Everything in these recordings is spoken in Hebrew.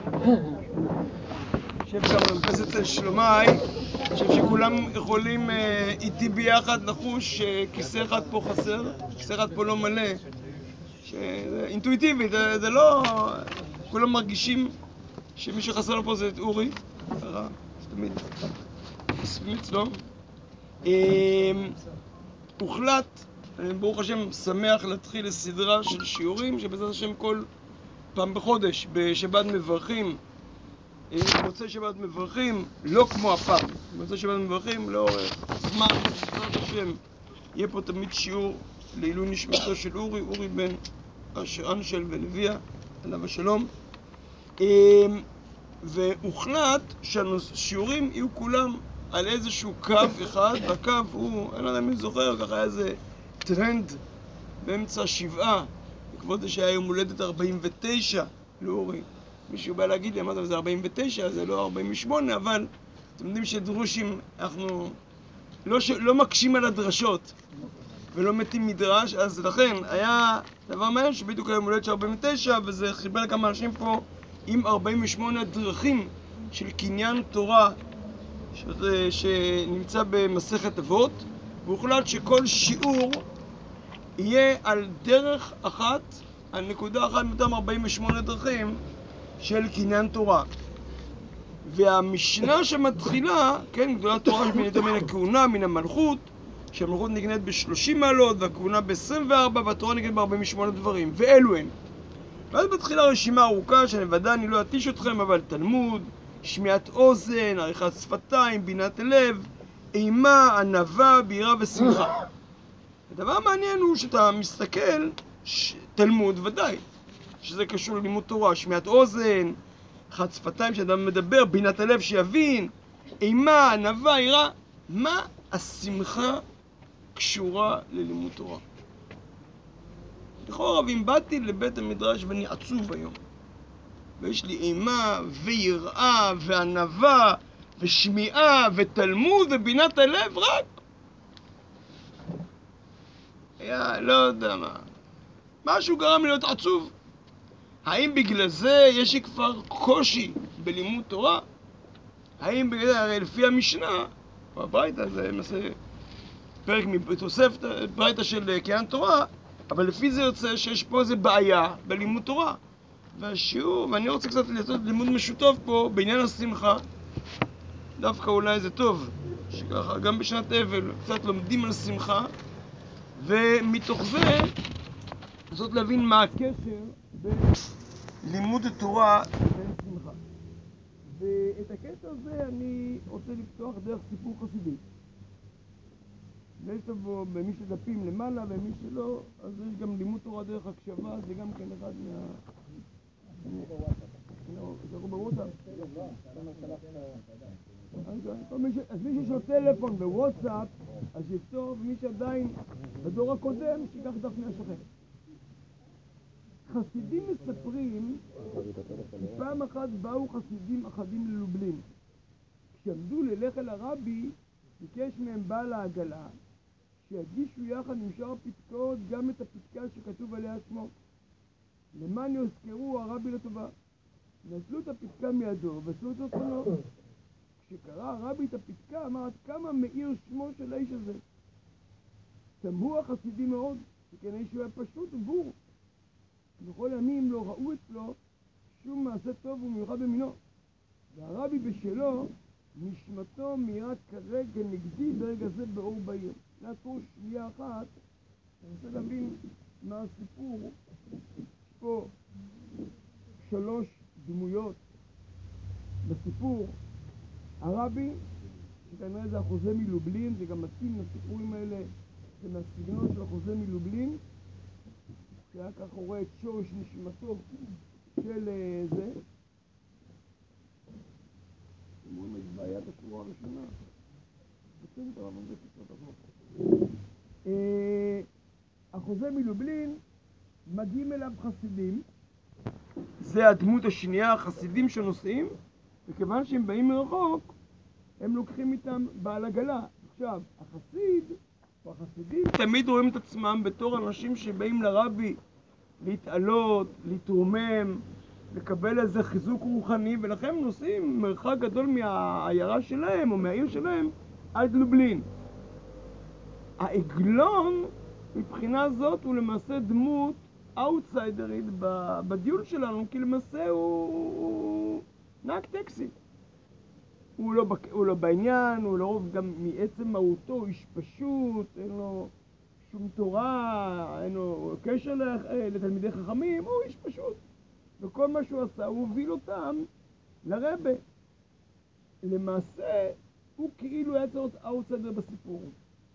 חושב גם במפס אצל שלומי, חושב שכולם יכולים איתי ביחד לחוש שכיסא אחד פה חסר, כיסא אחד פה לא מלא, שזה אינטואיטיבי, זה לא... כולם מרגישים שמי שחסר לו פה זה את אורי, ככה, תמיד מספיק אצלו. הוחלט, אני ברוך השם שמח להתחיל לסדרה של שיעורים שבעזרת השם כל פעם בחודש בשבת מברכים, מוצאי שבת מברכים, לא כמו הפעם, מוצאי שבת מברכים לאורך זמן, בעזרת השם יהיה פה תמיד שיעור לעילוי נשמתו של אורי בן אנשל ולוויה, עליו השלום. והוחלט שהשיעורים יהיו כולם על איזשהו קו אחד, והקו הוא, אני לא יודע מי זוכר, ככה היה איזה טרנד באמצע השבעה, לכבוד זה שהיה יום הולדת 49 לאורי. מישהו בא להגיד לי, אמרת, זה 49, זה לא 48, אבל אתם יודעים שדרושים, אנחנו לא מקשים על הדרשות ולא מתים מדרש, אז לכן היה דבר מעניין שבדיוק היום הולדת של 49, וזה חיבר כמה אנשים פה עם 48 דרכים של קניין תורה שנמצא במסכת אבות, והוחלט שכל שיעור יהיה על דרך אחת, על נקודה אחת מאותם 48 דרכים של קניין תורה. והמשנה שמתחילה, כן, גדולת תורה שמנית מן הכהונה, מן המלכות, שהמלכות נקנית ב30 מעלות והכהונה ב24 והתורה נקנית ב48 דברים, ואלו הן. ואז מתחילה רשימה ארוכה שאני ודאי אני לא אתיש אתכם, אבל תלמוד, שמיעת אוזן, עריכת שפתיים, בינת לב, אימה, ענווה, בירה ושמחה. הדבר המעניין הוא שאתה מסתכל, תלמוד ודאי, שזה קשור ללימוד תורה, שמיעת אוזן, עריכת שפתיים שאדם מדבר, בינת הלב שיבין, אימה, ענווה, יראה, מה השמחה קשורה ללימוד תורה? לכאורה, אם באתי לבית המדרש ואני עצוב היום, ויש לי אימה ויראה וענווה ושמיעה ותלמוד ובינת הלב, רק היה, לא יודע מה, משהו גרם לי להיות עצוב. האם בגלל זה יש לי כבר קושי בלימוד תורה? האם בגלל זה, הרי לפי המשנה, בברייתא זה למעשה פרק מתוספת ברייתא של קניין תורה, אבל לפי זה יוצא שיש פה איזה בעיה בלימוד תורה. והשיעור, ואני רוצה קצת לעשות לימוד משותף פה בעניין השמחה, דווקא אולי זה טוב, שככה גם בשנת אבל קצת לומדים על שמחה, ומתוך זה לנסות להבין מה הקשר בין לימוד התורה לבין שמחה. ואת הקשר הזה אני רוצה לפתוח דרך סיפור חסידי. ויש לבוא במי שדפים למעלה ומי שלא, אז יש גם לימוד תורה דרך הקשבה, זה גם כן אחד מה... שלחו בוואטסאפ. אז מי שיש לו טלפון בוואטסאפ, אז יפתור, ומי שעדיין בדור הקודם, שיקח דף מהשכן. חסידים מספרים, פעם אחת באו חסידים אחדים ללובלין. כשעמדו ללך אל הרבי, ביקש מהם בעל העגלה, שיגישו יחד עם שאר הפתקאות גם את הפתקה שכתוב עליה שמו. למען יוזכרו הרבי לטובה. נטלו את הפתקה מידו ועשו את רצונו. כשקרא הרבי את הפתקה, אמר עד כמה מאיר שמו של האיש הזה. תמהו החסידים מאוד, שכן האיש הוא היה פשוט ובור. בכל ימים לא ראו אצלו שום מעשה טוב ומיוחד במינו. והרבי בשלו, נשמתו מאירת כרגע נגדי ברגע זה באור בעיר. נעצרו שנייה אחת, אני רוצה להבין מה הסיפור. יש פה 3 דמויות בסיפור. הרבי, שכנראה זה החוזה מלובלין, זה גם מתאים לסיפורים האלה, זה מהסגנון של החוזה מלובלין, שהיה כך רואה את שורש נשמתו של זה. אומרים את בעיית השורה הראשונה. בסדר, אבל זה קצת עבור. החוזה מלובלין, מגיעים אליו חסידים, זה הדמות השנייה, החסידים שנוסעים, וכיוון שהם באים מרחוק, הם לוקחים איתם בעל עגלה. עכשיו, החסיד, או החסידים, תמיד רואים את עצמם בתור אנשים שבאים לרבי להתעלות, להתרומם, לקבל איזה חיזוק רוחני, ולכן הם נוסעים מרחק גדול מהעיירה שלהם או מהעיר שלהם עד לובלין. העגלון מבחינה זאת הוא למעשה דמות אאוטסיידרית בדיון שלנו, כי למעשה הוא נהג טקסי. הוא לא בעניין, הוא לרוב גם מעצם מהותו, הוא איש פשוט, אין לו שום תורה, אין לו קשר לתלמידי חכמים, הוא איש פשוט. וכל מה שהוא עשה, הוא הוביל אותם לרבה. למעשה, הוא כאילו היה צריך להיות אאוטסיידר בסיפור.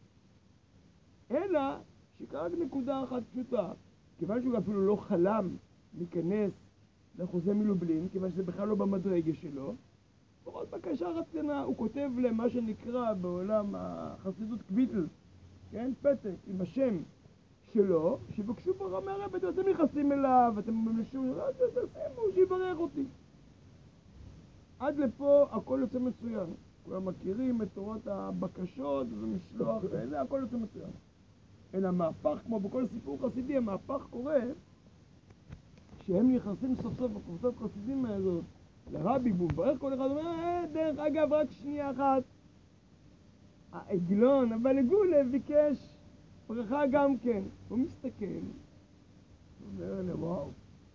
אלא שקרה נקודה אחת פשוטה, כיוון שהוא אפילו לא חלם להיכנס לחוזה מלובלין, כיוון שזה בכלל לא במדרגה שלו, פחות בקשה רצנה, הוא כותב למה שנקרא בעולם החסידות קוויטל, כן? פתק עם השם שלו, שבקשו ברמה מהרבא, אתם נכנסים אליו, אתם ממלשו, תשימו, שיברך אותי. עד לפה הכל יוצא מצוין. כולם מכירים את תורת הבקשות ומשלוח וזה, הכל יוצא מצוין. אלא המהפך, כמו בכל סיפור חסידי, המהפך קורה שהם נכנסים סוף סוף בקבוצת חסידים הזאת לרבי, והוא מברך כל אחד, אומר, דרך אגב, רק שנייה אחת, העגלון, אבל הגולה ביקש ברכה גם כן. הוא מסתכל, הוא אומר לי, וואו,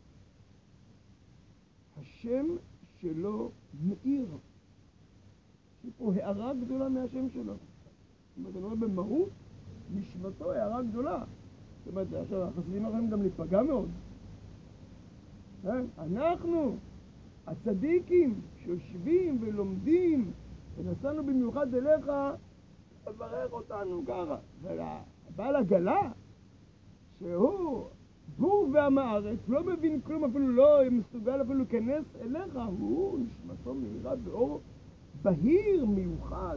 השם שלו מאיר. יש פה הערה גדולה מהשם שלו. זאת אומרת, אני רואה במהות, נשמתו הערה גדולה. זאת אומרת, עכשיו, החסידים יכולים גם להיפגע מאוד. אנחנו, הצדיקים, שיושבים ולומדים, ונסענו במיוחד אליך, לברך אותנו ככה. ובעל הגלה, שהוא בור ועם הארץ, לא מבין כלום, אפילו לא מסוגל אפילו להיכנס אליך, הוא נשמתו מהירה באור בהיר, מיוחד.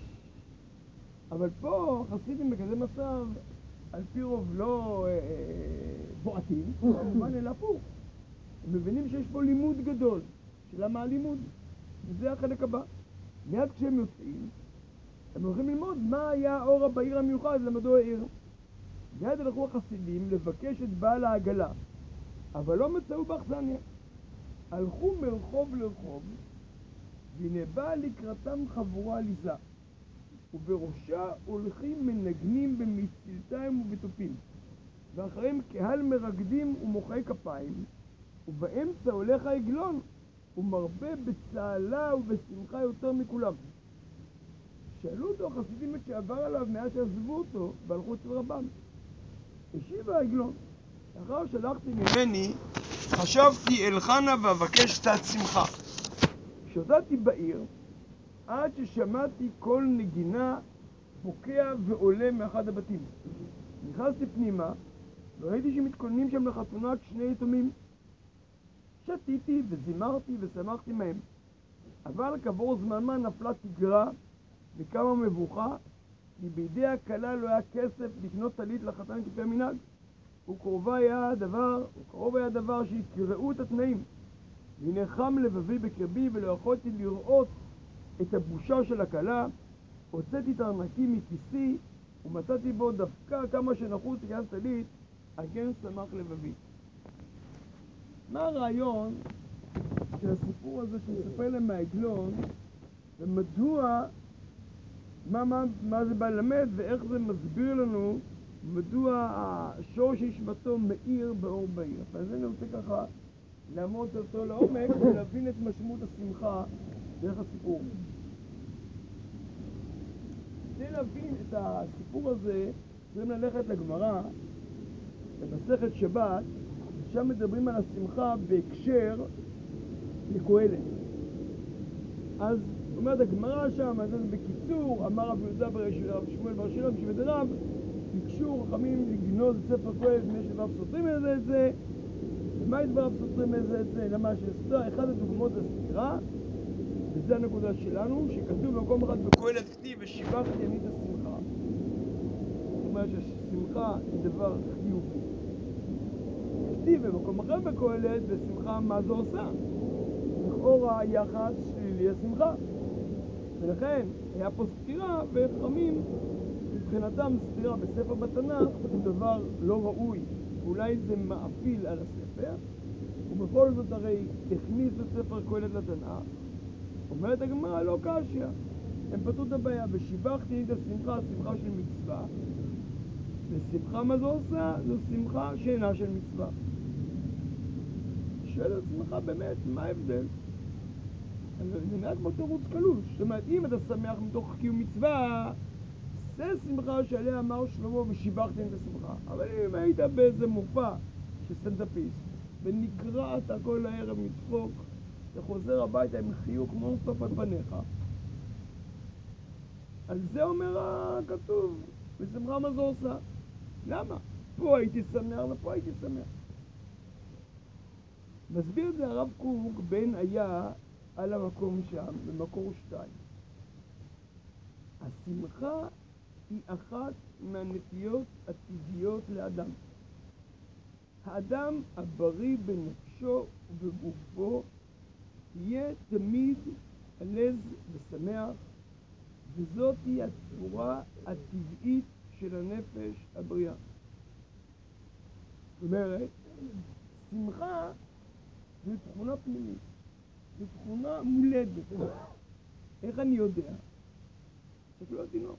אבל פה חסידים בכזה מצב, על פי רוב לא בועטים, כמובן אלא הפוך. הם מבינים שיש פה לימוד גדול. שלמה הלימוד? וזה החלק הבא. מיד כשהם יוצאים, הם הולכים ללמוד מה היה האור הבהיר המיוחד למדו העיר. מיד הלכו החסידים לבקש את בעל העגלה, אבל לא מצאו באכסניה. הלכו מרחוב לרחוב, והנה באה לקראתם חבורה עליזה, ובראשה הולכים מנגנים במצלתיים ובתופים, ואחריהם קהל מרקדים ומוחאי כפיים, ובאמצע הולך העגלון, ומרבה בצהלה ובשמחה יותר מכולם. שאלו אותו החסידים את שעבר עליו מאז שעזבו אותו והלכו אצל רבם. השיב העגלון, לאחר שלחתי ממני, חשבתי אל חנה ואבקש קצת שמחה. כשהודעתי בעיר, עד ששמעתי קול נגינה בוקע ועולה מאחד הבתים. נכנסתי פנימה וראיתי שמתכוננים שם לחתונת שני יתומים. שתיתי וזימרתי ושמחתי מהם. אבל כעבור זמן מה נפלה תגרה וקמה מבוכה, כי בידי הכלה לא היה כסף לקנות טלית לחתן כפי המנהג. וקרוב היה הדבר שיקראו את התנאים. והנה חם לבבי בקרבי ולא יכולתי לראות את הבושה של הכלה. הוצאתי את הארנקי מכיסי ומצאתי בו דווקא כמה שנחוץ לקנות טלית, על כן שמח לבבי. מה הרעיון של הסיפור הזה שמספר להם מהעגלון, ומדוע, מה זה בא ללמד, ואיך זה מסביר לנו מדוע השורש נשמתו מאיר באור בהיר. אז אני רוצה ככה לעמוד אותו לעומק ולהבין את משמעות השמחה דרך הסיפור. כדי להבין את הסיפור הזה צריכים ללכת לגמרא במסכת שבת, שם מדברים על השמחה בהקשר לקהלת. אז אומרת הגמרא שם, אז בקיצור, אמר רב יהודה רב שמואל בר שילה בשבט רב, ביקשו חכמים לגנוז את ספר קהלת מפני שדבריו סותרים את זה, ומה דבריו סותרים את זה? למה שסתר, אחד הדוגמאות זה סתירה, וזה הנקודה שלנו, שכתוב במקום אחד בקהלת כתיב ושיבחתי אני את השמחה. זאת אומרת ששמחה היא דבר חיובי. כתיב במקום אחר בקהלת ושמחה מה זה עושה. לכאורה יחס שלילי השמחה. ולכן היה פה סתירה, וחכמים מבחינתם סתירה בספר בתנ"ך הוא דבר לא ראוי. אולי זה מאפיל על הספר, ובכל זאת הרי הכניס את ספר קהלת לתנ"ך. אומרת הגמרא, לא קשיא. הם פתרו את הבעיה, ושיבחתי את השמחה, השמחה של מצווה, ושמחה מה זו עושה? זו שמחה שאינה של מצווה. שואל עצמך באמת, מה ההבדל? זה נראה כמו תירוץ קלוש. זאת אומרת, אם אתה שמח מתוך קיום מצווה, זה שמחה שעליה אמר שלמה ושיבחתי את השמחה. אבל אם היית באיזה מופע של סטנדאפיסט ונקרעת כל הערב מצחוק, אתה חוזר הביתה עם חיוך נונסטופ על פניך, על זה אומר הכתוב, ושמחה מה זו עושה. למה? פה הייתי שמח ופה הייתי שמח. מסביר את זה הרב קוק בן היה על המקום שם, במקור 2. השמחה היא אחת מהנטיות הטבעיות לאדם. האדם הבריא בנפשו ובגופו יהיה תמיד עלז ושמח, וזאת היא הצורה הטבעית של הנפש הבריאה. זאת אומרת, שמחה זו תכונה פנימית, זו תכונה מולדת. איך אני יודע? תסתכלו על תינוק.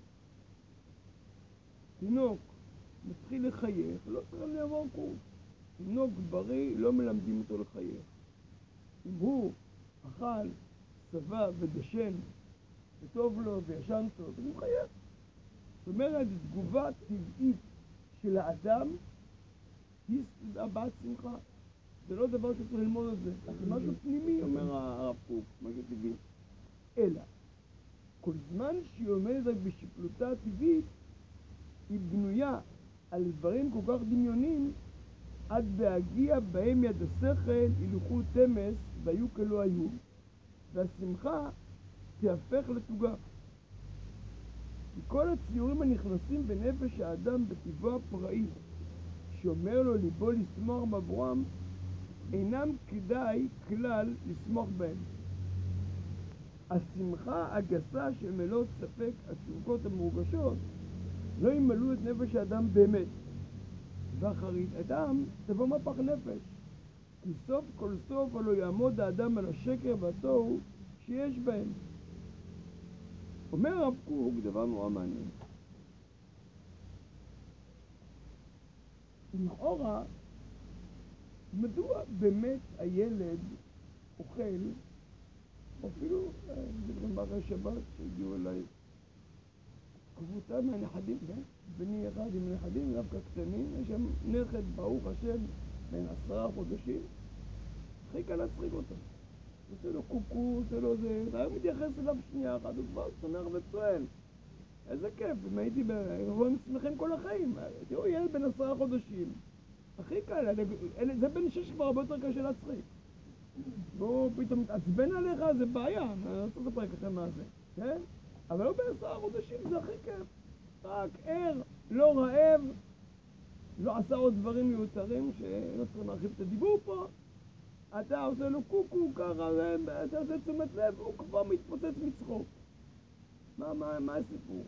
תינוק מתחיל לחייך, לא צריך לעבור קורס. תינוק בריא, לא מלמדים אותו לחייך. אם הוא אכל, שבע ודשן, וטוב לו וישן טוב, אז הוא מחייך. זאת אומרת, תגובה טבעית של האדם היא הבעת שמחה. זה לא דבר שצריך ללמוד את זה. זה משהו פנימי, אומר הרב קוק, משהו טבעי. אלא, כל זמן שהיא עומדת רק בשפלותה הטבעית, היא בנויה על דברים כל כך דמיונים, עד בהגיע בהם יד השכל הילכו תמס והיו כלא היו, והשמחה תהפך לתוגה. כי כל הציורים הנכנסים בנפש האדם בטבעו הפראי, שאומר לו ליבו לשמוח בעבורם, אינם כדאי כלל לשמוח בהם. השמחה הגסה של מלאות ספק התשוקות המורגשות לא ימלאו את נפש האדם באמת, ואחרית אדם תבוא מפח נפש, כי סוף כל סוף לא יעמוד האדם על השקר והתוהו שיש בהם. אומר הרב קוק דבר נורא מעניין. לכאורה, מדוע באמת הילד אוכל, אפילו דברים בערי שבת שהגיעו אליי, קבוצה מהנכדים, בני אחד עם נכדים, דווקא קטנים, יש שם נכד, ברוך השם, בן 10 חודשים, הכי קל להצחיק אותו. עושה לו קוקו, עושה לו זה, אתה היום מתייחס אליו שנייה אחת, הוא כבר שמח וצוען. איזה כיף, אם הייתי בבוא מצמחים כל החיים. תראו, ילד בן 10 חודשים, הכי קל, זה בן 6 כבר הרבה יותר קשה להצחיק. בואו פתאום מתעצבן עליך, זה בעיה, אני לא צריך לספר לכם מה זה, כן? אבל לא ב10 חודשים, זה הכי כיף. רק ער, לא רעב, לא עשה עוד דברים מיותרים שלא צריכים להרחיב את הדיבור פה. אתה עושה לו קוקו ככה, אתה עושה תשומת לב, הוא כבר מתפוצץ מצחוק. מה הסיפור?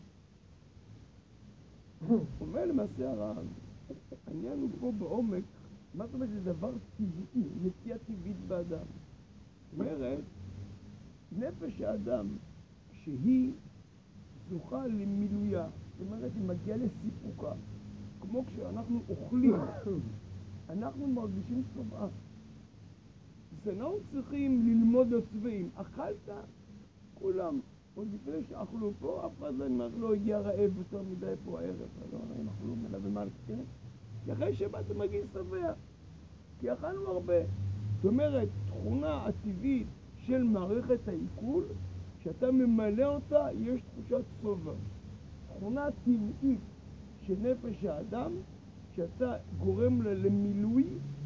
אומר למעשה הרב, העניין הוא פה בעומק, מה זאת אומרת זה דבר טבעי, נטייה טבעית באדם. זאת אומרת, נפש האדם, כשהיא זוכה למילויה, זאת אומרת, היא מגיעה לסיפוקה, כמו כשאנחנו אוכלים, אנחנו מרגישים צובעה. זה לא צריכים ללמוד לשבעים. אכלת, כולם. עוד לפני שאכלו פה, אף אחד לא הגיע רעב יותר מדי פה הערב. לא, הם אכלו מלא ומלא, כן? כי אחרי שבאת מגיע שבע. כי אכלנו הרבה. זאת אומרת, תכונה הטבעית של מערכת העיכול, כשאתה ממלא אותה, יש תחושת שובע. תכונה טבעית של נפש האדם, כשאתה גורם לה למילוי,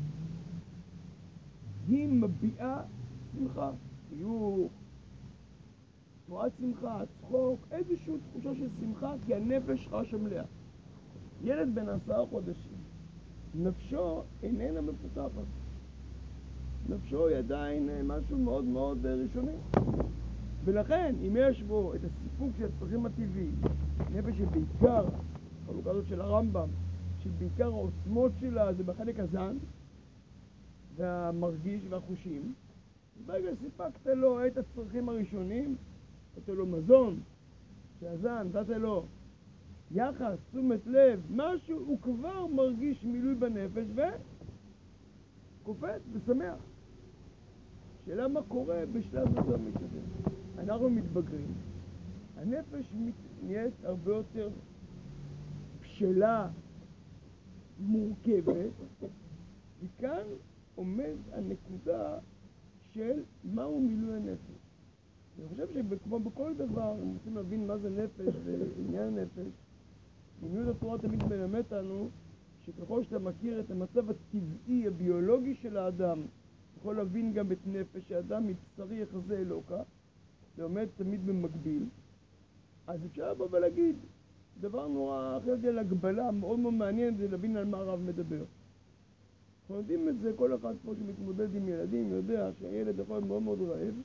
היא מביעה שמחה, חיוך, תנועת שמחה, צחוק, איזושהי תחושה של שמחה, כי הנפש חשה מלאה. ילד בן 10 חודשים, נפשו איננה מפותחת. נפשו היא עדיין משהו מאוד מאוד ראשוני. ולכן, אם יש בו את הסיפוק של הצרכים הטבעיים, נפש שבעיקר, חלוקה הזאת של הרמב"ם, שבעיקר העוצמות שלה זה בחלק הזן, והמרגיש והחושים. ברגע שסיפקת לו את הצרכים הראשונים, נתת לו מזון, שעזן, נתת לו יחס, תשומת לב, משהו, הוא כבר מרגיש מילוי בנפש וקופץ ושמח. שאלה מה קורה בשלב יותר מתקדם. אנחנו מתבגרים, הנפש נהיית הרבה יותר בשלה, מורכבת, וכאן עומד הנקודה של מהו מילוי הנפש. אני חושב שכמו בכל דבר, אם רוצים להבין מה זה נפש ועניין נפש, לימוד התורה תמיד מלמד אותנו שככל שאתה מכיר את המצב הטבעי, הביולוגי של האדם, יכול להבין גם את נפש האדם מבשרי יחזה אלוקה, זה עומד תמיד במקביל, אז אפשר לבוא ולהגיד, דבר נורא אחרי זה להגבלה מאוד מאוד מעניין זה להבין על מה הרב מדבר. אנחנו יודעים את זה, כל אחד פה שמתמודד עם ילדים יודע שהילד יכול מאוד מאוד רעב,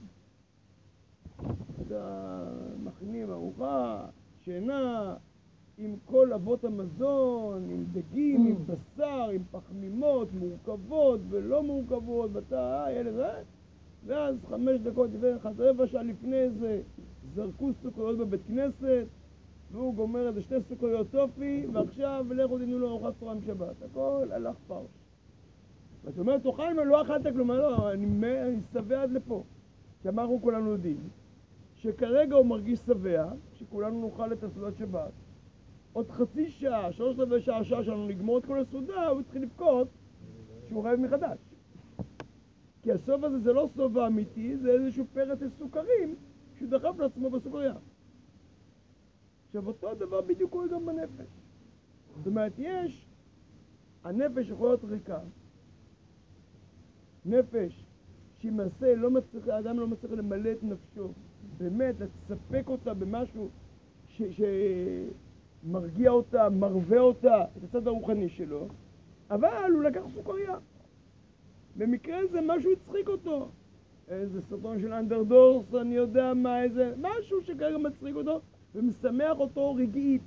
אתה מכנים ארוחה, שינה, עם כל אבות המזון, עם דגים, עם בשר, עם פחמימות, מורכבות ולא מורכבות, ואתה, ילד, ואז 5 דקות, רבע שעה לפני זה, זרקו סוכריות בבית כנסת, והוא גומר איזה 2 סוכריות טופי, ועכשיו לכו תיתנו לו ארוחת צהריים עם שבת. הכל הלך פרש. ואתה אומר, תאכל מה, לא אכלת כלום, לא, אני שבע עד לפה. שאמרנו כולנו יודעים, שכרגע הוא מרגיש שבע, שכולנו נאכל את הסעודת שבת, עוד חצי שעה, 3/4 שעה שלנו נגמור את כל הסעודה, הוא צריך לבכות שהוא רעב מחדש. כי הסוף הזה זה לא סוף האמיתי, זה איזשהו פרץ של סוכרים שהוא דחף לעצמו בסוכריה. עכשיו אותו דבר בדיוק קורה גם בנפש. זאת אומרת, הנפש יכול להיות ריקה. נפש שמעשה האדם לא מצליח למלא את נפשו, באמת לספק אותה במשהו שמרגיע אותה, מרווה אותה, את הצד הרוחני שלו, אבל הוא לקח סוכריה. במקרה זה משהו הצחיק אותו. איזה סרטון של אנדרדורס, אני יודע מה, איזה משהו שכרגע מצחיק אותו ומשמח אותו רגעית.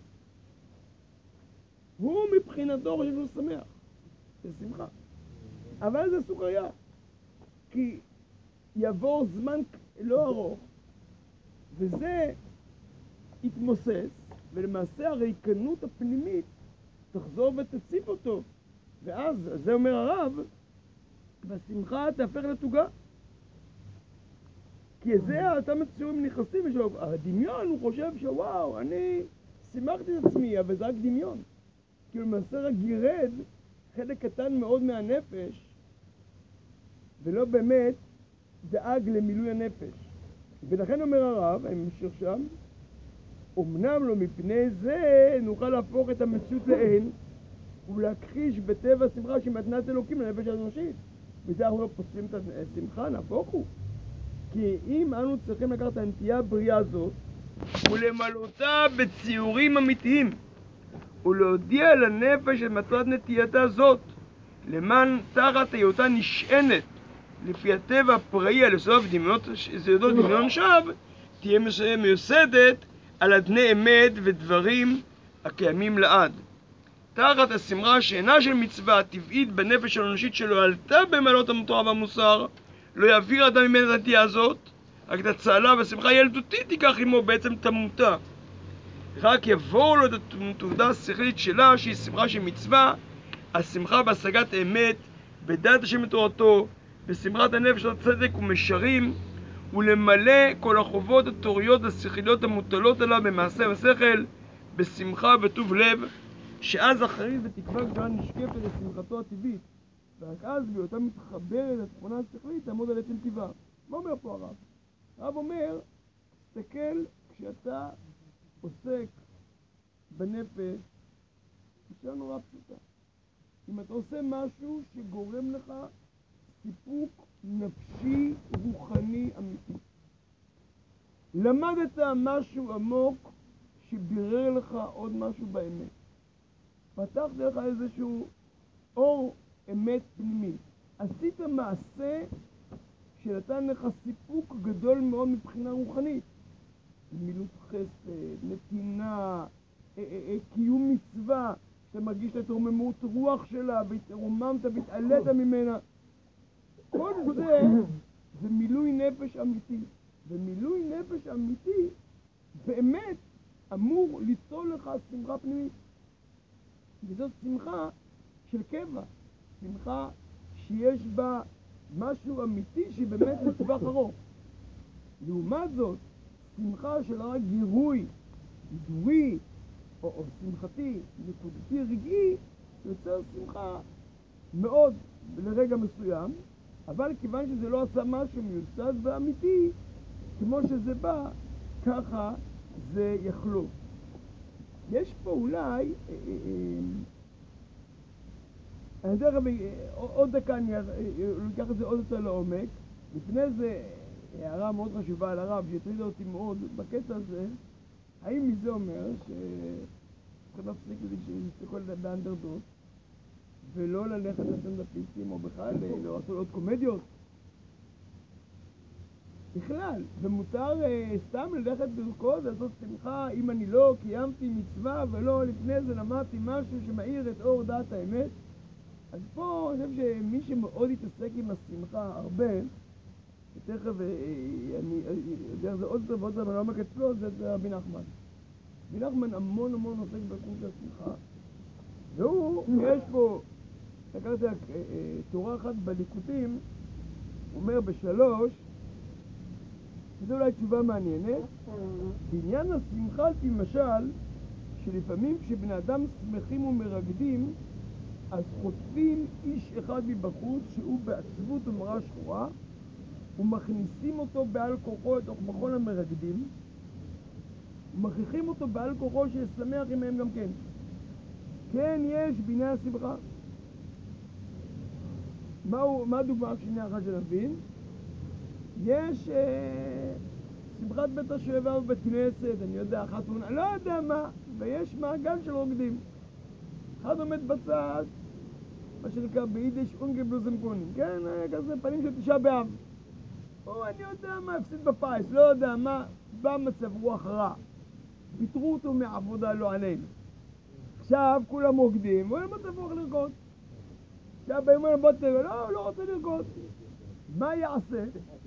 הוא מבחינתו חושב שהוא שמח. זה שמחה. אבל זה סוכריה. כי יעבור זמן לא ארוך, וזה יתמוסס, ולמעשה הריקנות הפנימית תחזור ותציף אותו. ואז, זה אומר הרב, בשמחה תהפך לתוגה. כי זה אותם הציורים נכנסים, הדמיון הוא חושב שוואו, אני שימחתי את עצמי, אבל זה רק דמיון. כי למעשה רק גירד חלק קטן מאוד מהנפש, ולא באמת דאג למילוי הנפש. ולכן אומר הרב, אני ממשיך שם, אמנם לא מפני זה נוכל להפוך את המציאות לאין, ולהכחיש בטבע שמחה שמתנת אלוקים לנפש האנושית. וזה אנחנו לא פוסלים את השמחה, נהפוך הוא. כי אם אנו צריכים לקחת את הנטייה הבריאה הזאת, ולמלאותה בציורים אמיתיים, ולהודיע לנפש את מטרת נטייתה זאת, למען תחת היותה נשענת, לפי הטבע הפראי על יסוד דמיון שווא, תהיה מיוסדת על אדני אמת ודברים הקיימים לעד. תחת השמחה שאינה של מצווה הטבעית בנפש האנושית שלו עלתה במעלות התורה והמוסר, לא יעביר אדם ממנה את הנטייה הזאת, רק את הצהלה והשמחה הילדותית תיקח עמו בעצם תמותה. רק יבואו לו את התעודה השכלית שלה, שהיא שמחה של מצווה, השמחה בהשגת האמת, בדעת השם ותורתו, בשמחת הנפש הצדק ומשרים, ולמלא כל החובות התוריות והשכליות המוטלות עליו במעשה ושכל, בשמחה וטוב לב, שאז אחרית ותקווה גדולה נשקפת לשמחתו הטבעית, ורק אז בהיותה מתחברת לתכונה השכלית תעמוד על עצם טבעה. מה אומר פה הרב? הרב אומר, תסתכל כשאתה עוסק בנפש, זה נורא פשוטה. אם אתה עושה משהו שגורם לך סיפוק נפשי רוחני אמיתי, למדת משהו עמוק שבירר לך עוד משהו באמת, פתחת לך איזשהו אור אמת פנימי, עשית מעשה שנתן לך סיפוק גדול מאוד מבחינה רוחנית, מילות חסד, נתינה, קיום מצווה, שאתה מרגיש את רוממות רוח שלה, והתרוממת והתעלית ממנה, כל זה זה מילוי נפש אמיתי. ומילוי נפש אמיתי באמת אמור ליצור לך שמחה פנימית. וזאת שמחה של קבע, שמחה שיש בה משהו אמיתי שבאמת לטווח ארוך. לעומת זאת, שמחה של רק גירוי, הידורי, או שמחתי, נקודתי, רגעי, יוצר שמחה מאוד לרגע מסוים, אבל כיוון שזה לא עשה משהו מיוסד ואמיתי, כמו שזה בא, ככה זה יחלוף. יש פה אולי, אני דרך עוד דקה אני לוקח את זה עוד יותר לעומק. לפני זה הערה מאוד חשובה על הרב שהטרידה אותי מאוד בקטע הזה. האם מזה אומר שצריך להפסיק את זה כשנסתכל באנדרדוג ולא ללכת לסטנדאפיסטים או בכלל לא לעשות עוד קומדיות בכלל, ומותר סתם ללכת לרקוד, לעשות שמחה אם אני לא קיימתי מצווה ולא לפני זה למדתי משהו שמאיר את אור דעת האמת. אז פה אני חושב שמי שמאוד יתעסק עם השמחה הרבה, ותכף אני יודע זה עוד יותר ועוד יותר לעומק אצלו, זה רבי נחמן. רבי נחמן המון עוסק בתחום של השמחה, והוא, יש פה, לקחתי תורה אחת בליקוטים, הוא אומר בשלוש, וזו אולי תשובה מעניינת, בעניין השמחה על פי משל, שלפעמים כשבני אדם שמחים ומרגדים, אז חוטפים איש אחד מבחוץ שהוא בעצבות ומראה שחורה, ומכניסים אותו בעל כוחו לתוך מכון המרגדים, ומכריחים אותו בעל כוחו שישמח עמהם גם כן. כן, יש בעניין השמחה. מה הדוגמה שנייה אחת שנבין? יש שמחת בית השואבה בבית כנסת, אני יודע, אחת תמונה, לא יודע מה, ויש מעגל של רוקדים. אחד עומד בצד, מה שנקרא ביידיש אונגבלוזן פונים, כן, כזה פנים של תשעה באב. או אני יודע מה, הפסיד בפיס, לא יודע מה, בא מצב רוח רע. פיטרו אותו מעבודה, לא עלינו. עכשיו כולם רוקדים, ואין מצב רוח לרקוד. עכשיו באים אליו בוטר, לא, הוא לא רוצה לרקוד. מה יעשה?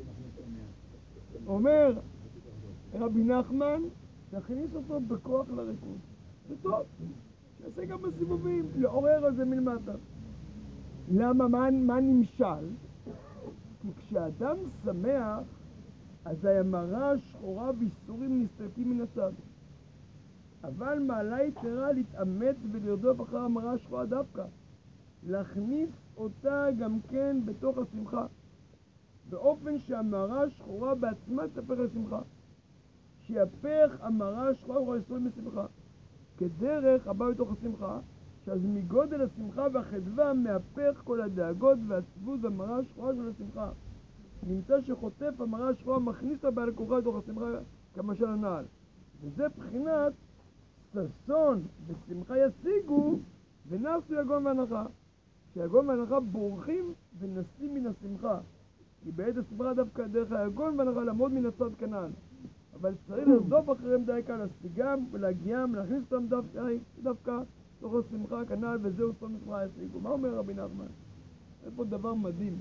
אומר רבי נחמן, תכניס אותו בכוח לריקוד. זה טוב, שיעשה גם בסיבובים, לעורר על זה מלמטה. למה? מה נמשל? כי כשאדם שמח, אז המרה השחורה ואיסורים נסתלקים מן הצד. אבל מעלה יתרה להתאמץ ולרדוף אחר המרה השחורה דווקא. להכניס אותה גם כן בתוך השמחה. באופן שהמרה השחורה בעצמה תהפך לשמחה. שיהפך המרה השחורה ואיסורים בשמחה. כדרך הבא בתוך השמחה, שאז מגודל השמחה והחדווה מהפך כל הדאגות והעצבות והמרה השחורה של השמחה. נמצא שחוטף המרה השחורה מכניס לה בעל כוחה לתוך השמחה כמשל הנעל. וזה בחינת ששון ושמחה ישיגו ונסו יגון והנחה. שיגון והנחה בורחים ונסים מן השמחה. כי בעת השמחה דווקא דרך היגון והנחה לעמוד מן הצד כנען. אבל צריך לרדוף אחריהם דייקה, להשיגם ולהגיעם, להכניס אותם דווקא תוך השמחה כנען, וזהו סוף השמחה ישיגו. מה אומר רבי נחמן? יש פה דבר מדהים.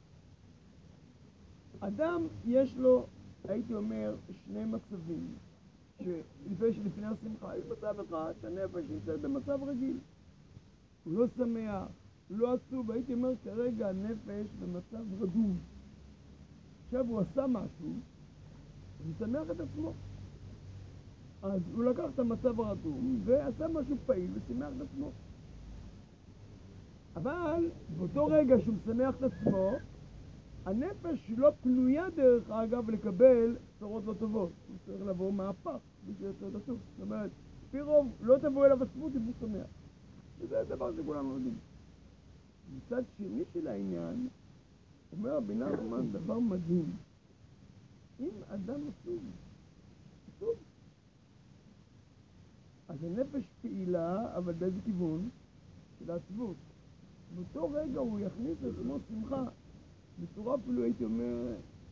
אדם יש לו, הייתי אומר, שני מצבים, שלפני השמחה, יש מצב אחד שהנפש נמצאת במצב רגיל. הוא לא שמח, הוא לא עצוב, הייתי אומר כרגע הנפש במצב רדום. עכשיו הוא עשה משהו, הוא משמח את עצמו. אז הוא לקח את המצב הרדום ועשה משהו פעיל ושמח את עצמו. אבל באותו רגע שהוא משמח את עצמו, הנפש לא פנויה דרך אגב לקבל בשורות לא טובות. הוא צריך לבוא מהפך, בשביל יותר עצוב. זאת אומרת, פי רוב לא תבוא אליו עצמות אם הוא שמח. וזה דבר שכולנו יודעים. מצד שני של העניין, אומר רבי נחמן דבר מדהים. אם אדם עצוב, אז הנפש פעילה, אבל באיזה כיוון? של העצבות. באותו רגע הוא יכניס לעצמו שמחה. בצורה אפילו הייתי אומר,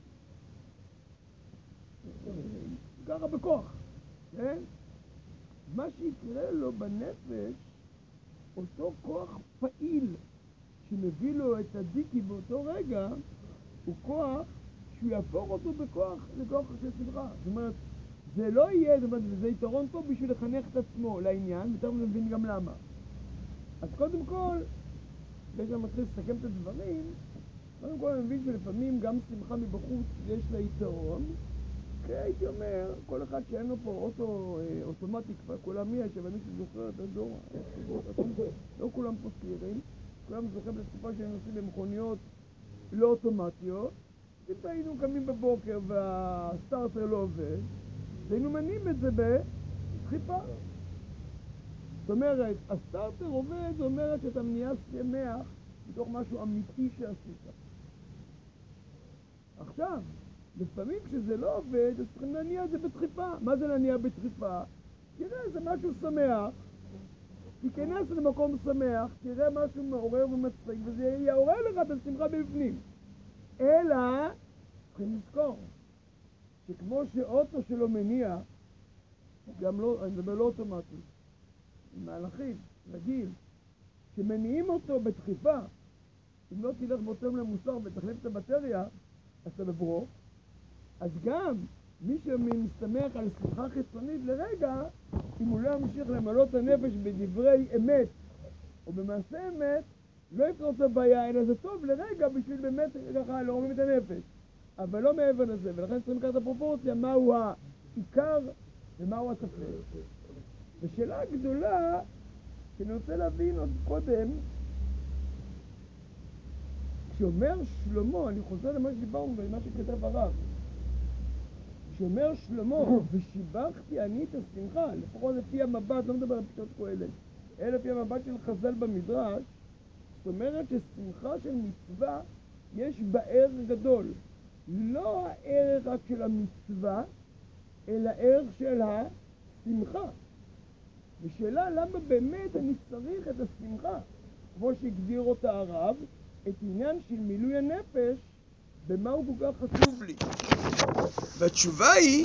ככה בכוח, כן? מה שיקרה לו בנפש, אותו כוח פעיל שמביא לו את הדיקי באותו רגע, הוא כוח שהוא יהפוך אותו לכוח של שמחה. זאת אומרת, זה לא יהיה, זאת אומרת, זה יתרון פה בשביל לחנך את עצמו לעניין, ותכף נבין גם למה. אז קודם כל, לפני שאני מתחיל לסכם את הדברים, קודם כל אני מבין שלפעמים גם שמחה מבחוץ יש לה יתרון, כי הייתי אומר, כל אחד שאין לו פה אוטומטי, כבר כולם מי יש, אבל מי שזוכר את הדור, לא כולם פה צעירים, כולם זוכרים לתקופה שהם נוסעים במכוניות לא אוטומטיות, אם היינו קמים בבוקר והסטארטר לא עובד, היינו מניעים את זה בדחיפה. זאת אומרת, הסטארטר עובד, זאת אומרת שאתה נהיה שמח מתוך משהו אמיתי שעשית. עכשיו, לפעמים כשזה לא עובד, אז צריכים להניע את זה בדחיפה. מה זה להניע בדחיפה? תראה, זה משהו שמח, תיכנס למקום שמח, תראה משהו מעורר ומצחיק, וזה יעורר לך את השמחה בפנים. אלא, צריכים לזכור, שכמו שאוטו שלו מניע, גם לא, אני מדבר לא אוטומטי, מהלכים, רגיל, שמניעים אותו בדחיפה, אם לא תלך באותו למוסר ותחליף את הבטריה, אז אתה בברוך. אז גם מי שמסתמך על שמחה חיצונית לרגע, אם הוא לא ימשיך למלא את הנפש בדברי אמת או במעשה אמת, לא יפתור את הבעיה, אלא זה טוב לרגע בשביל באמת ככה להוריד את הנפש. אבל לא מעבר לזה, ולכן צריכים לקחת את הפרופורציה, מהו העיקר ומהו הספק. ושאלה גדולה, שאני רוצה להבין עוד קודם, כשאומר שלמה, אני חוזר למה שדיברנו ולמה שכתב הרב, כשאומר שלמה, ושיבחתי אני את השמחה, לפחות לפי המבט, לא מדבר על פשוט קהלת, אלא לפי המבט של חז"ל במדרש, זאת אומרת ששמחה של מצווה יש בה ערך גדול. לא הערך רק של המצווה, אלא ערך של השמחה. ושאלה למה באמת אני צריך את השמחה, כמו שהגדיר אותה הרב, את עניין של מילוי הנפש, במה הוא כל כך חשוב לי. והתשובה היא,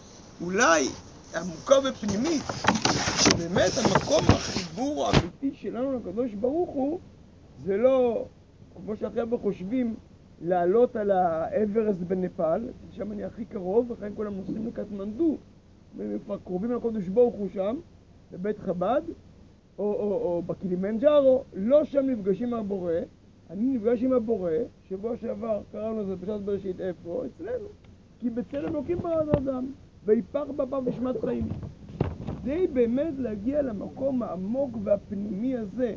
אולי עמוקה ופנימית, שבאמת המקום החיבור האמיתי שלנו לקדוש ברוך הוא, זה לא, כמו שהחבר'ה חושבים, לעלות על האברסט בנפאל, שם אני הכי קרוב, לכן כולם נוסעים לקטמנדו, כבר קרובים לקדוש ברוך הוא שם, בבית חב"ד, או בקילימנג'ארו, לא שם נפגשים עם הבורא, אני נפגש עם הבורא, שבוע שעבר קראנו לזה בשעת בראשית איפה? אצלנו. כי בצלם אלוקים ברא אדם, ויפח בפה ושמת חיים. כדי באמת להגיע למקום העמוק והפנימי הזה,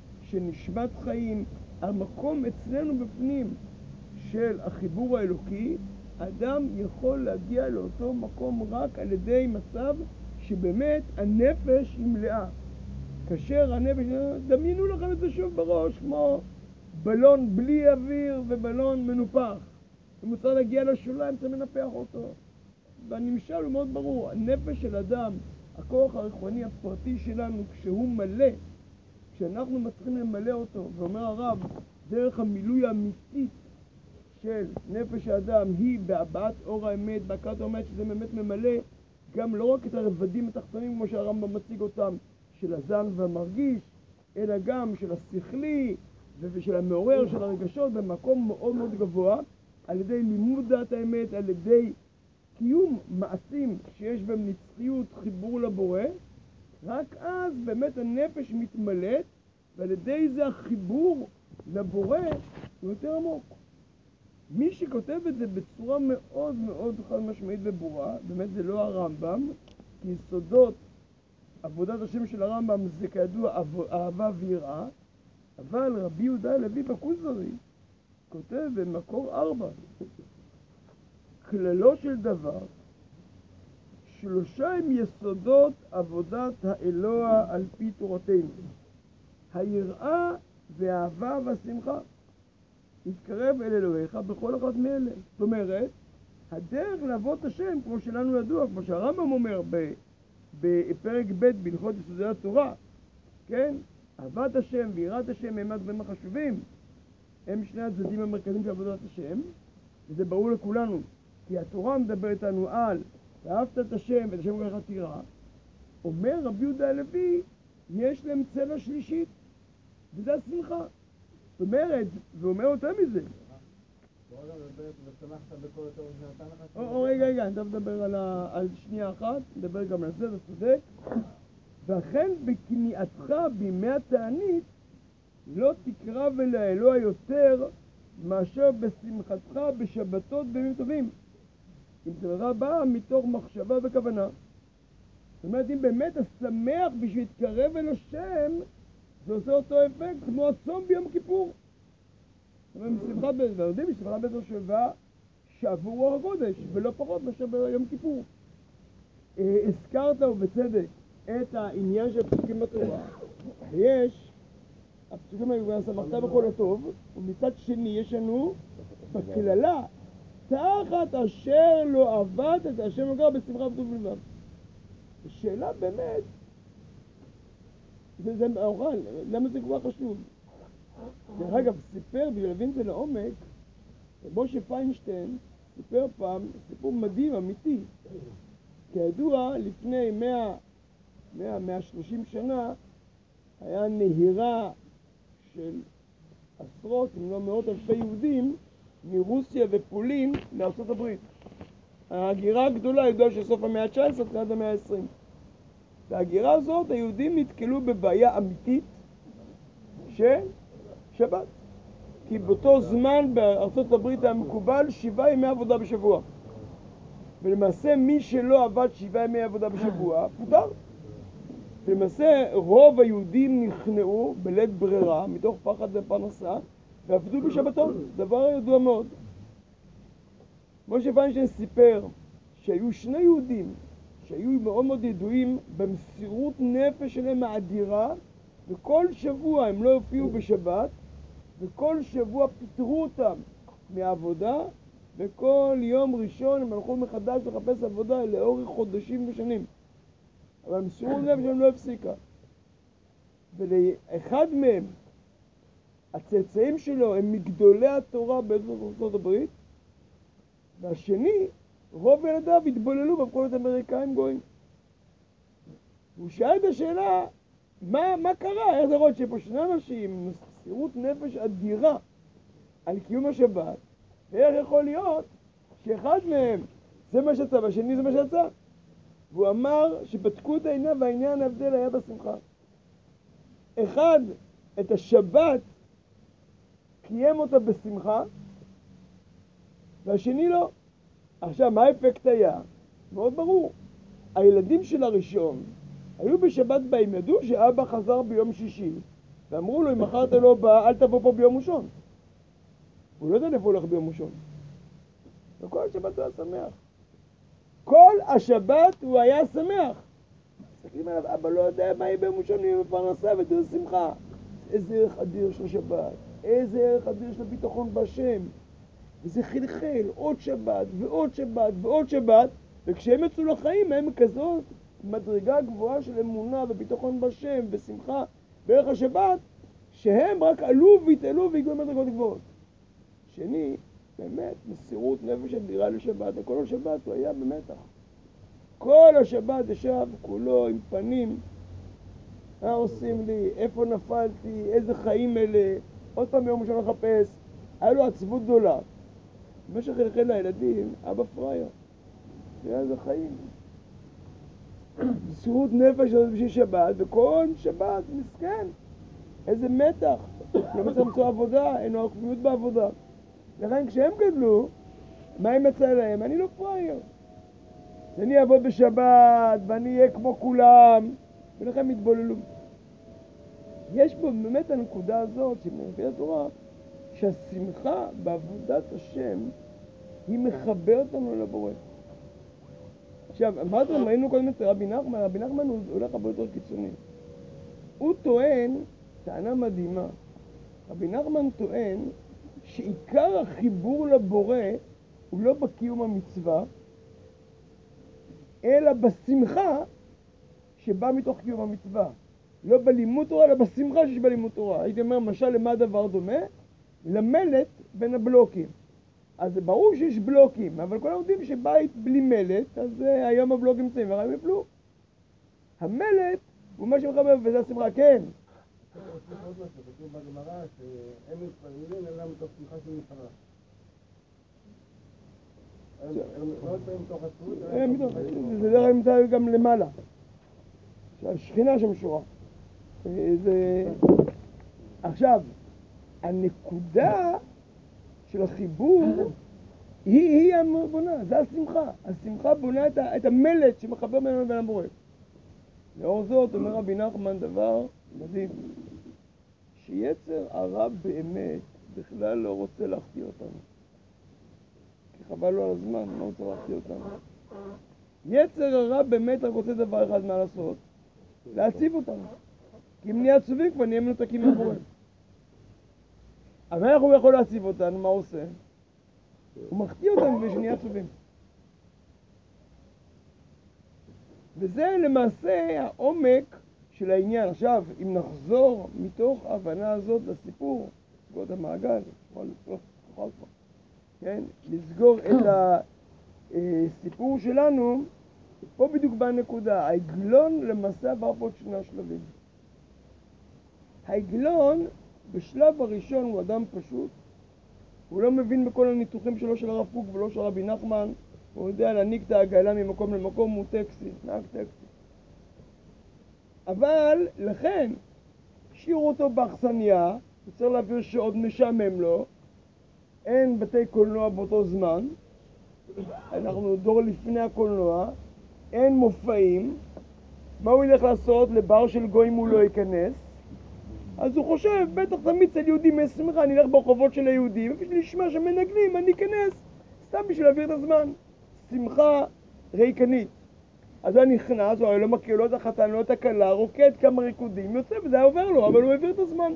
שנשמת חיים, המקום אצלנו בפנים של החיבור האלוקי, אדם יכול להגיע לאותו מקום רק על ידי מצב שבאמת הנפש היא מלאה. כאשר הנפש, דמיינו לכם את זה שוב בראש, כמו בלון בלי אוויר ובלון מנופח. אם הוא צריך להגיע לשוליים, צריך לנפח אותו. והנמשל הוא מאוד ברור, הנפש של אדם, הכוח הרוחני הפרטי שלנו, כשהוא מלא, כשאנחנו מצליחים למלא אותו, ואומר הרב, דרך המילוי האמיתית של נפש האדם היא בהבעת אור האמת, בהכרת האמת, שזה באמת ממלא גם לא רק את הרבדים התחתונים כמו שהרמב"ם מציג אותם, של הזן והמרגיש, אלא גם של השכלי ושל המעורר של הרגשות במקום מאוד מאוד גבוה, על ידי לימוד דעת האמת, על ידי קיום מעשים שיש בהם נצחיות, חיבור לבורא, רק אז באמת הנפש מתמלאת, ועל ידי זה החיבור לבורא הוא יותר עמוק. מי שכותב את זה בצורה מאוד מאוד חד משמעית וברורה, באמת זה לא הרמב"ם, כי יסודות עבודת השם של הרמב"ם זה כידוע אהבה ויראה, אבל רבי יהודה הלוי בכוזרי כותב במקור 4, כללו של דבר, 3 הם יסודות עבודת האלוה על פי תורתנו, היראה והאהבה והשמחה. התקרב אל אלוהיך בכל אחד מאלה. זאת אומרת, הדרך לעבוד השם, כמו שלנו ידוע, כמו שהרמב"ם אומר בפרק ב' בהלכות יסודי התורה, כן? אהבת השם ויראת השם הם הדברים החשובים, הם שני הצדדים המרכזיים של עבודת השם, וזה ברור לכולנו, כי התורה מדבר איתנו על ואהבת את השם ואת השם ככה תירא. אומר רבי יהודה הלוי, יש להם צלע שלישית, וזה השמחה. זאת אומרת, ואומר יותר מזה, ושמחת בכל הטוב שנתן לך. רגע, אני מדבר על שנייה אחת, נדבר גם על זה, זה צודק. ואכן בכניעתך בימי התענית לא תקרב אל האלוה יותר מאשר בשמחתך בשבתות בימים טובים. אם זה בא מתוך מחשבה וכוונה. זאת אומרת, אם באמת אתה שמח בשביל להתקרב אל השם, זה עושה אותו אפקט כמו הצום ביום כיפור. זאת אומרת, בשמחת ויודעים, בשמחת בית השבעה שאבו רוח הקודש, ולא פחות מאשר ביום כיפור. הזכרת ובצדק את העניין של הפסוקים בתורה, ויש, הפסוקים האלה שמחת בכל הטוב, ומצד שני יש לנו בקללה, תחת אשר לא עבד את השם מגר בשמחה וטוב בלבד. השאלה באמת, למה זה כבר חשוב? דרך אגב, סיפר, בשביל להבין את זה לעומק, משה פיינשטיין סיפר פעם סיפור מדהים, אמיתי. כידוע, לפני 130 שנה, היה נהירה של עשרות, אם לא מאות אלפי יהודים, מרוסיה ופולין לארצות הברית. ההגירה הגדולה ידועה של סוף המאה ה-19 עד המאה ה-20. בהגירה הזאת היהודים נתקלו בבעיה אמיתית של שבת. כי באותו זמן בארצות הברית היה מקובל 7 ימי עבודה בשבוע. ולמעשה מי שלא עבד 7 ימי עבודה בשבוע פוטר. ולמעשה רוב היהודים נכנעו בלית ברירה מתוך פחד לפרנסה ועבדו בשבתון, דבר ידוע מאוד. משה פיינשטיין סיפר שהיו 2 יהודים שהיו מאוד מאוד ידועים במסירות נפש שלהם האדירה, וכל שבוע הם לא הופיעו בשבת, וכל שבוע פיטרו אותם מהעבודה, וכל יום ראשון הם הלכו מחדש לחפש עבודה לאורך חודשים ושנים. אבל המסירות נפש שלהם לא הפסיקה. ולאחד מהם, הצאצאים שלו הם מגדולי התורה בארצות הברית, והשני, רוב ילדיו התבוללו במקומות אמריקאים גויים. הוא שאל את השאלה, מה קרה? איך זה רואה שפה 2 אנשים עם מסירות נפש אדירה על קיום השבת, ואיך יכול להיות שאחד מהם זה מה שיצא והשני זה מה שיצא? והוא אמר שבדקו את העניין, והעניין ההבדל היה בשמחה. אחד, את השבת קיים אותה בשמחה, והשני לא. עכשיו, מה האפקט היה? מאוד ברור. הילדים של הראשון היו בשבת באים, ידעו שאבא חזר ביום שישי, ואמרו לו, אם מחר אתה לא בא, אל תבוא פה ביום ראשון. הוא לא יודע איפה הוא הולך ביום ראשון. וכל השבת הוא היה שמח. כל השבת הוא היה שמח. מסתכלים עליו, אבא לא יודע מה יהיה ביום ראשון, יהיה בפרנסה ותהיה שמחה. איזה ערך אדיר של השבת, איזה ערך אדיר של הביטחון בהשם. וזה חלחל, עוד שבת ועוד שבת ועוד שבת, וכשהם יצאו לחיים הם כזאת מדרגה גבוהה של אמונה וביטחון בשם ושמחה בערך השבת, שהם רק עלו והתעלו והגיעו למדרגות גבוהות. שני, באמת מסירות נפש אדירה לשבת, וכל השבת הוא היה במתח. כל השבת ישב כולו עם פנים, מה עושים לי, איפה נפלתי, איזה חיים אלה, עוד פעם יום ראשון לחפש, היה לו עצבות גדולה. במשך חלחל לילדים, אבא פרייר, היה איזה חיים. מסירות נפש בשביל שבת, וכל שבת, מסכן, איזה מתח. לא מצא למצוא עבודה, אין לו עקביות בעבודה. לכן כשהם גדלו, מה הם יצא להם? אני לא פרייר. אני אעבוד בשבת, ואני אהיה כמו כולם, ולכן מתבוללו. יש פה באמת הנקודה הזאת, שמלפי התורה, שהשמחה בעבודת השם, היא מחברת אותנו לבורא. עכשיו, אמרתם, ראינו קודם את רבי נחמן, רבי נחמן הוא הולך הרבה יותר קיצוני. הוא טוען, טענה מדהימה, רבי נחמן טוען שעיקר החיבור לבורא הוא לא בקיום המצווה, אלא בשמחה שבא מתוך קיום המצווה. לא בלימוד תורה, אלא בשמחה שיש בלימוד תורה. הייתי אומר, משל למה הדבר דומה? למלט בין הבלוקים. אז ברור שיש בלוקים, אבל כולם יודעים שבית בלי מלט, אז היום הבלוקים נמצאים וראים יפלו. המלט הוא מה שמחבר, וזה השמחה, כן. עוד משהו, כתוב בגמרא שהם מתפללים אלא מתוך שמחה של מלחמה. לא נמצאים מתוך עצמות, זה דרך נמצא גם למעלה. השכינה שם שורה. עכשיו, הנקודה של החיבור היא הבונה, זה השמחה. השמחה בונה את המלט שמחבר בינינו לבין הבורא. לאור זאת אומר רבי נחמן דבר מדהים, שיצר הרע באמת בכלל לא רוצה להחטיא אותנו. כי חבל לו על הזמן, לא רוצה להחטיא אותנו. יצר הרע באמת רק רוצה דבר אחד מה לעשות, להציב אותנו. כי אם נהיה עצובים כבר נהיה מנותקים מהבורא. אבל איך הוא יכול להציב אותנו? מה הוא עושה? הוא מחטיא אותנו ושנהיה עצובים. וזה למעשה העומק של העניין. עכשיו, אם נחזור מתוך ההבנה הזאת לסיפור, לסגור את המעגל, כן? לסגור את הסיפור שלנו, פה בדיוק בנקודה. העגלון למעשה עבר פה עוד שני שלבים. העגלון בשלב הראשון הוא אדם פשוט, הוא לא מבין בכל הניתוחים שלו של הרב קוק ולא של רבי נחמן, הוא יודע להניק את העגלה ממקום למקום, הוא טקסי, נהג טקסי. אבל לכן, השאירו אותו באכסניה, הוא צריך להעביר שעוד משעמם לו, אין בתי קולנוע באותו זמן, אנחנו דור לפני הקולנוע, אין מופעים, מה הוא ילך לעשות? לבר של גויים הוא לא ייכנס, אז הוא חושב, בטח תמיד אצל יהודים יש שמחה, אני אלך ברחובות של היהודים, בשביל לשמוע שמנגנים, אני אכנס, סתם בשביל להעביר את הזמן. שמחה ריקנית. אז אני נכנס, הוא לא מכיר, לא את החתן, לא את הכלה, רוקד כמה ריקודים, יוצא וזה עובר לו, אבל הוא העביר את הזמן.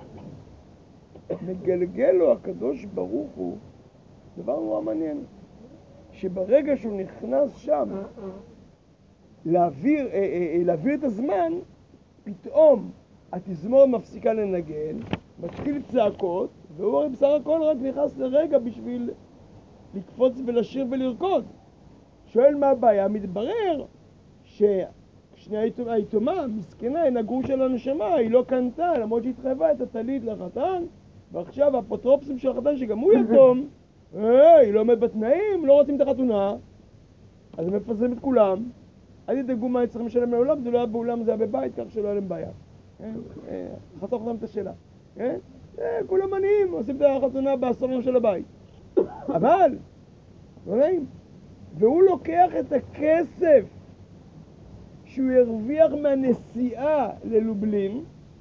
מגלגל לו הקדוש ברוך הוא, דבר נורא מעניין, שברגע שהוא נכנס שם, להעביר את הזמן, פתאום התזמור מפסיקה לנגן, מתחיל צעקות, והוא הרי בסך הכל רק נכנס לרגע בשביל לקפוץ ולשיר ולרקוד. שואל מה הבעיה? מתברר ששני היתומה, מסכנה, היא הגרוש של הנשמה, היא לא קנתה, למרות שהתחייבה את הטלית לחתן, ועכשיו האפוטרופוסים של החתן, שגם הוא יתום, היא לא עומד בתנאים, לא רוצים את החתונה, אז הם מפזרים את כולם, אל תדאגו מה צריכים לשלם לעולם, זה לא היה בעולם, זה היה בבית, כך שלא היה להם בעיה. חתוך אותם את השאלה. כולם עניים, עושים את החתונה בעשורים של הבית. אבל, לא נעים, והוא לוקח את הכסף שהוא הרוויח מהנסיעה ללובלין,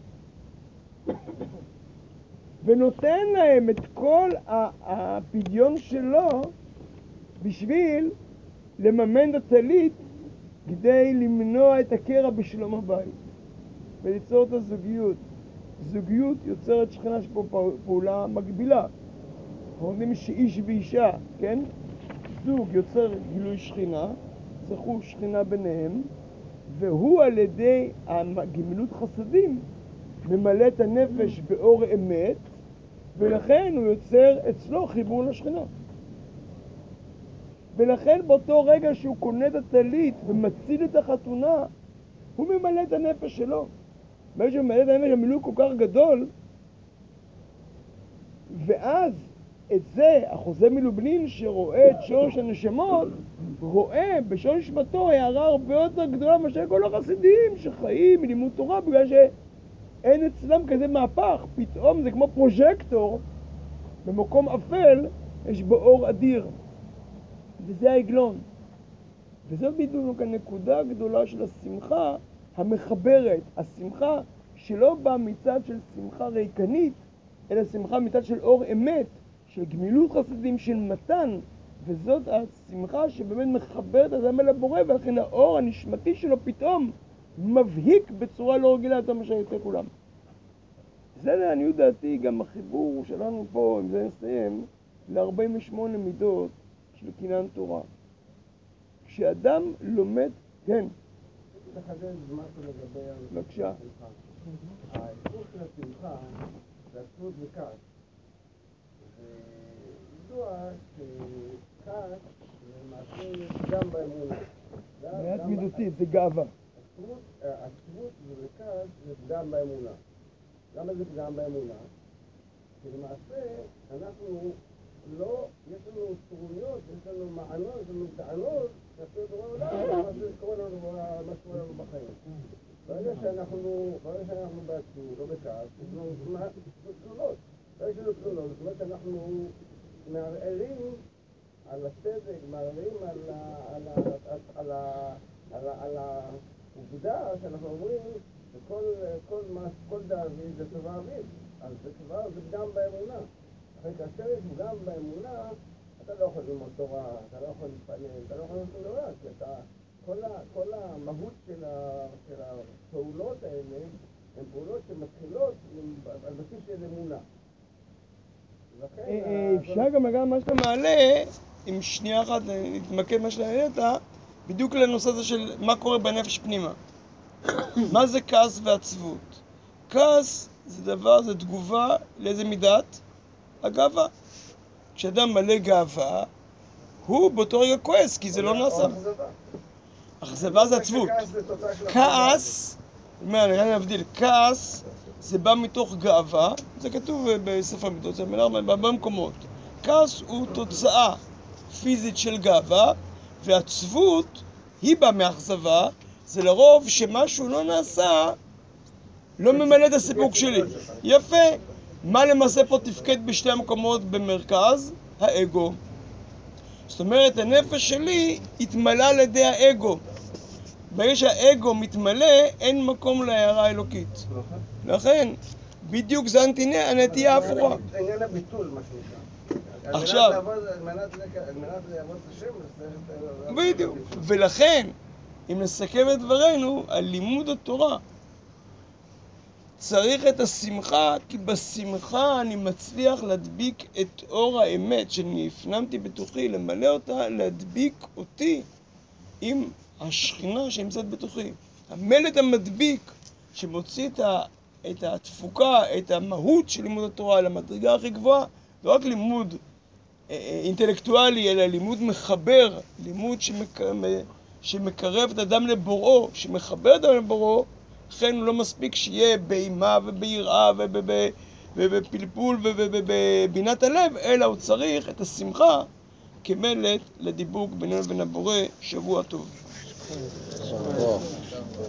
ונותן להם את כל הפדיון שלו בשביל לממן את הטלית כדי למנוע את הקרע בשלום הבית וליצור את הזוגיות. זוגיות יוצרת שכינה שפה פעולה מקבילה. אנחנו יודעים שאיש ואישה, כן? זוג יוצר גילוי שכינה, צריכו שכינה ביניהם, והוא על ידי גמילות חסדים ממלא את הנפש באור אמת, ולכן הוא יוצר אצלו חיבור לשכינה. ולכן באותו רגע שהוא קונה את הטלית ומציל את החתונה, הוא ממלא את הנפש שלו. ברגע שהוא ממלא את הנפש המילוי כל כך גדול, ואז את זה, החוזה מלובלין שרואה את שורש הנשמות, רואה בשורש נשמתו הערה הרבה יותר גדולה מאשר כל החסידים שחיים מלימוד תורה, בגלל שאין אצלם כזה מהפך. פתאום זה כמו פרוז'קטור, במקום אפל יש בו אור אדיר. וזה העגלון. וזאת בדיוק הנקודה הגדולה של השמחה המחברת. השמחה שלא באה מצד של שמחה ריקנית, אלא שמחה מצד של אור אמת, של גמילות חסדים, של מתן. וזאת השמחה שבאמת מחברת את האדם אל הבורא, ולכן האור הנשמתי שלו פתאום מבהיק בצורה לא רגילה יותר מאשר יוצא כולם. זה לעניות דעתי גם החיבור שלנו פה, אם זה נסיים, ל-48 מידות של קניין תורה. כשאדם לומד, כן. לחדש משהו לגבי בבקשה. האיסור של השמחה זה עצמות וכעס. וידוע שכעס למעשה יש גם באמונה. מעט מידותית, זה גאווה. עצמות וכעס זה גם באמונה. למה זה גם באמונה? כי למעשה אנחנו לא, יש לנו טרוניות, יש לנו מענות, יש לנו טענות, כלפי בורא עולם, מה שקורה לנו בחיים. ברגע שאנחנו בעצמי, לא בכעס, יש לנו תלונות. ברגע שיש לנו תלונות, זאת אומרת שאנחנו מערערים על הצדק, מערערים על העובדה שאנחנו אומרים שכל דאביד זה טובה אביב. אז זה גם באמונה. אחרי כאשר יש גם באמונה, אתה לא יכול ללמוד תורה, אתה לא יכול להתפלל, אתה לא יכול ללמוד תורה, כי כל המהות של הפעולות האלה הן פעולות שמתחילות על בסיס של אמונה. אפשר גם לגעת מה שאתה מעלה, עם שנייה אחת נתמקד מה שאתה העלית, בדיוק לנושא הזה של מה קורה בנפש פנימה. מה זה כעס ועצבות? כעס זה תגובה לאיזה מידת? הגאווה. כשאדם מלא גאווה, הוא באותו רגע כועס, כי זה לא נעשה. אכזבה זה עצבות. כעס, אני להבדיל, כעס זה בא מתוך גאווה, זה כתוב בספר המידות, זה בהרבה מקומות. כעס הוא תוצאה פיזית של גאווה, והעצבות היא באה מאכזבה, זה לרוב שמשהו לא נעשה, לא ממלא את הסיפוק שלי. יפה. מה למעשה פה תפקד בשתי המקומות במרכז? האגו. זאת אומרת, הנפש שלי התמלא על ידי האגו. ברגע שהאגו מתמלא, אין מקום להערה האלוקית. לכן, בדיוק זה הנטייה ההפוכה. זה עניין הביטול, מה שנקרא. עכשיו, על מנת לעבוד את השם, בדיוק. ולכן, אם נסכם את דברנו, על לימוד התורה, צריך את השמחה, כי בשמחה אני מצליח להדביק את אור האמת שאני הפנמתי בתוכי, למלא אותה, להדביק אותי עם השכינה שנמצאת בתוכי. המלט המדביק שמוציא את התפוקה, את המהות של לימוד התורה למדרגה הכי גבוהה, לא רק לימוד אינטלקטואלי, אלא לימוד מחבר, לימוד שמקרב את האדם לבוראו, שמחבר את האדם לבוראו. לכן הוא לא מספיק שיהיה באימה וביראה ובפלפול ובבינת הלב, אלא הוא צריך את השמחה כמלט לדיבוק בינינו ובין הבורא. שבוע טוב.